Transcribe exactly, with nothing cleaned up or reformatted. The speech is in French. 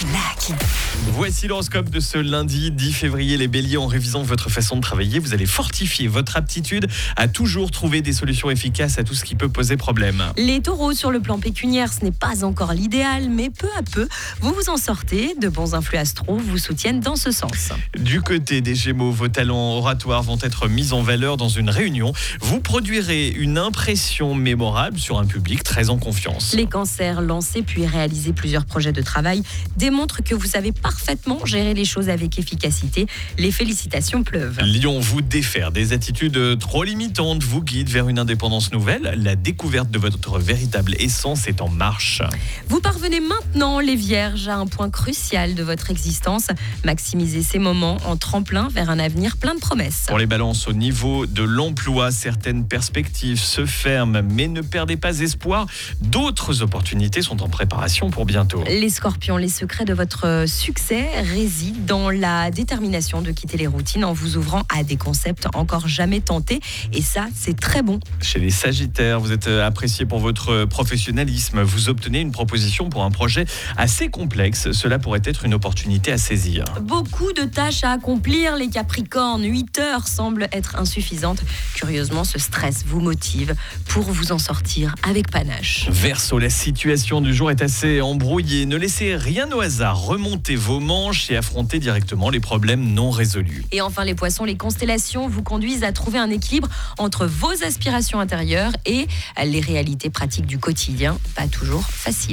Lucky. Voici l'horoscope de ce lundi dix février. Les béliers, en révisant votre façon de travailler, vous allez fortifier votre aptitude à toujours trouver des solutions efficaces à tout ce qui peut poser problème. Les taureaux, sur le plan pécuniaire, ce n'est pas encore l'idéal, mais peu à peu, vous vous en sortez. De bons influx astro vous soutiennent dans ce sens. Du côté des gémeaux, vos talents oratoires vont être mis en valeur dans une réunion. Vous produirez une impression mémorable sur un public très en confiance. Les cancers, lancer puis réaliser plusieurs projets de travail démontrent que vous savez parfaitement gérer les choses avec efficacité. Les félicitations pleuvent. Lion, vous défaire des attitudes trop limitantes vous guide vers une indépendance nouvelle. La découverte de votre véritable essence est en marche. Vous parvenez maintenant, les vierges, à un point crucial de votre existence. Maximisez ces moments en tremplin vers un avenir plein de promesses. Pour les balances, au niveau de l'emploi, certaines perspectives se ferment, mais ne perdez pas espoir. D'autres opportunités sont en préparation pour bientôt. Les scorpions, les secrets de votre succès résident dans la détermination de quitter les routines en vous ouvrant à des concepts encore jamais tentés. Et ça, c'est très bon. Chez les sagittaires, vous êtes apprécié pour votre professionnalisme. Vous obtenez une proposition pour un projet assez complexe. Cela pourrait être une opportunité à saisir. Beaucoup de tâches à accomplir, les capricornes. huit heures semblent être insuffisantes. Curieusement, ce stress vous motive pour vous en sortir avec panache. Verseau, la situation du jour est assez embrouillée. Ne laissez rien au hasard. Remontez vos manches et affrontez directement les problèmes non résolus. Et enfin, les poissons, les constellations vous conduisent à trouver un équilibre entre vos aspirations intérieures et les réalités pratiques du quotidien. Pas toujours facile.